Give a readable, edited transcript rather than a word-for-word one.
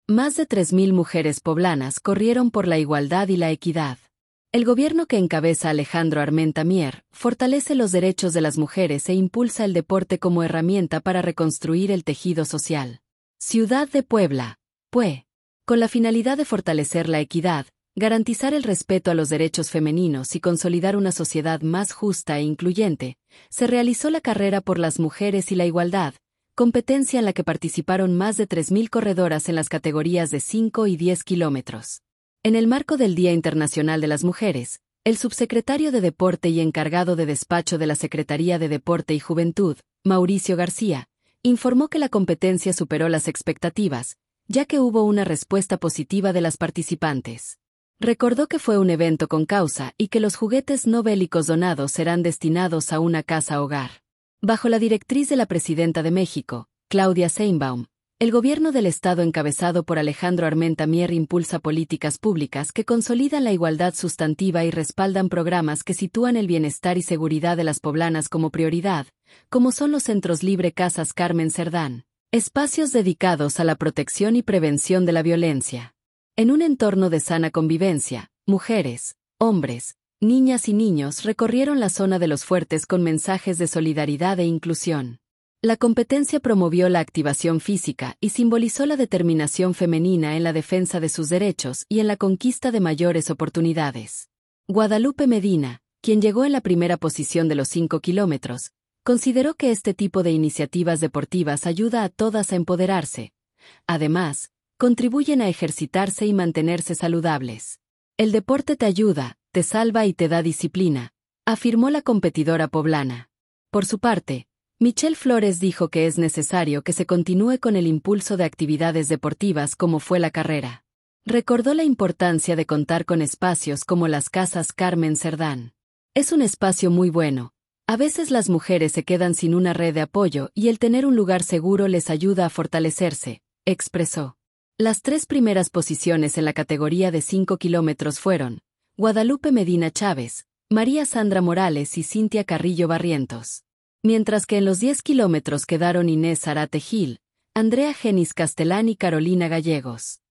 Más de 3.000 mujeres poblanas corrieron por la igualdad y la equidad. El gobierno que encabeza Alejandro Armenta Mier fortalece los derechos de las mujeres e impulsa el deporte como herramienta para reconstruir el tejido social. Ciudad de Puebla, PUE. Con la finalidad de fortalecer la equidad, garantizar el respeto a los derechos femeninos y consolidar una sociedad más justa e incluyente, se realizó la Carrera por las Mujeres y la Igualdad, competencia en la que participaron más de 3.000 corredoras en las categorías de 5 y 10 kilómetros. En el marco del Día Internacional de las Mujeres, el subsecretario de Deporte y encargado de despacho de la Secretaría de Deporte y Juventud, Mauricio García, informó que la competencia superó las expectativas, ya que hubo una respuesta positiva de las participantes. Recordó que fue un evento con causa y que los juguetes no bélicos donados serán destinados a una casa-hogar. Bajo la directriz de la presidenta de México, Claudia Sheinbaum, el gobierno del Estado encabezado por Alejandro Armenta Mier impulsa políticas públicas que consolidan la igualdad sustantiva y respaldan programas que sitúan el bienestar y seguridad de las poblanas como prioridad, como son los Centros Libre Casas Carmen Cerdán, espacios dedicados a la protección y prevención de la violencia. En un entorno de sana convivencia, mujeres, hombres, niñas y niños recorrieron la zona de los fuertes con mensajes de solidaridad e inclusión. La competencia promovió la activación física y simbolizó la determinación femenina en la defensa de sus derechos y en la conquista de mayores oportunidades. Guadalupe Medina, quien llegó en la primera posición de los 5 kilómetros, consideró que este tipo de iniciativas deportivas ayuda a todas a empoderarse. Además, contribuyen a ejercitarse y mantenerse saludables. El deporte te ayuda, te salva y te da disciplina, afirmó la competidora poblana. Por su parte, Michelle Flores dijo que es necesario que se continúe con el impulso de actividades deportivas como fue la carrera. Recordó la importancia de contar con espacios como las Casas Carmen Cerdán. Es un espacio muy bueno. A veces las mujeres se quedan sin una red de apoyo y el tener un lugar seguro les ayuda a fortalecerse, expresó. Las 3 primeras posiciones en la categoría de 5 kilómetros fueron Guadalupe Medina Chávez, María Sandra Morales y Cintia Carrillo Barrientos. Mientras que en los 10 kilómetros quedaron Inés Zarate Gil, Andrea Genis Castelán y Carolina Gallegos.